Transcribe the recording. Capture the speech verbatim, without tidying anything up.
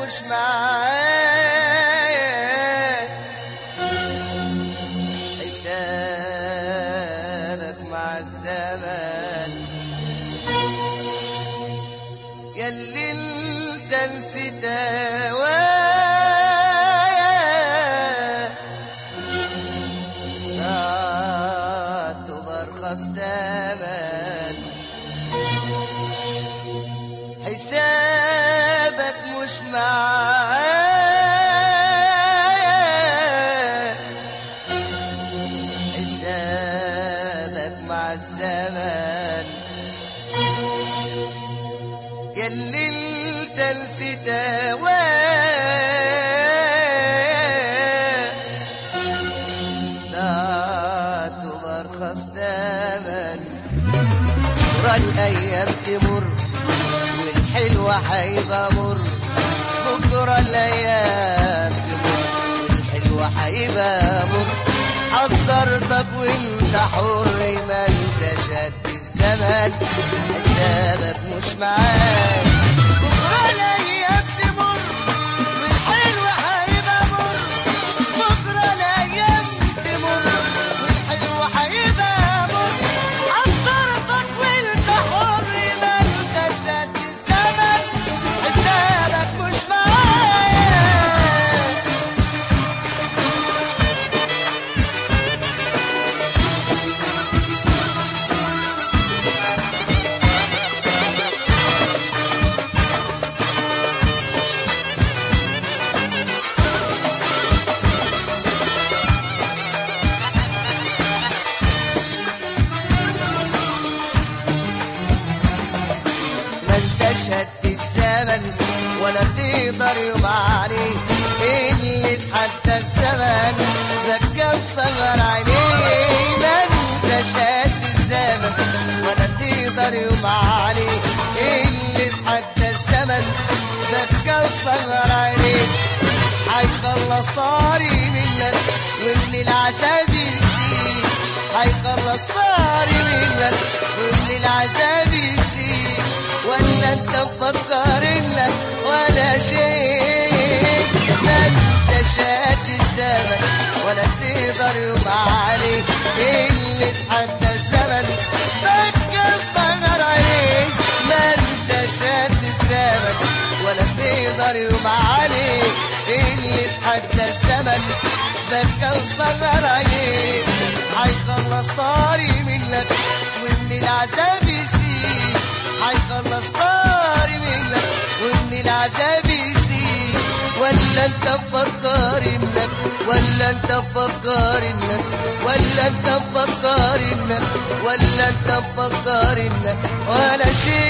مش معايا، حسابك مع الزمن ياللي انت نسيت هوايا، بعته برخص تمن، حسابك مش معايا، حسابك مع الزمن ياللي انت نسيت هوايا، بعته برخص تمن. بكرة الأيام تمر والحلوة هيبقى مر، بكرة الأيام تمر والحلوة هيبقى مر، حذرتك وانت حر ما انت شد الزمن، حسابك مش معاك. بكرة الأيام تمر والحلوة هيبقى مر، بكرة الأيام تمر والحلوة هيبقى مر، حذرتك وانت حر ما انت شد الزمن، حسابك مش معايا. شد الزمن ولا تقدر يوم عليه، اللي اتحدى الزمن ذكى وصغر عينيه. ما انت شد الزمن ولا تقدر يوم عليه، اللي اتحدى الزمن ذكى وصغر عينيه. هيخلص طاري منك واللي العذاب يسيب، هيخلص طاري منك واللي العذاب يسيب، ولا انت مفكر لك ولا شيء. ما انت شاد الزمن ولا تقدر يوم عليك، اللي اتحدى الزمن بكى وصغر عليك. ما انت شاد الزمن ولا تقدر يوم عليك، اللي اتحدى الزمن بكى وصغر عليك. هيخلص طاري منك ومن العذاب يسيب، هيخلص طاري منك ومن العذاب يسيب. ولا انت مفكر انك ولا انت مفكر انك ولا انت مفكر انك ولا انت مفكر انك ولا شيء.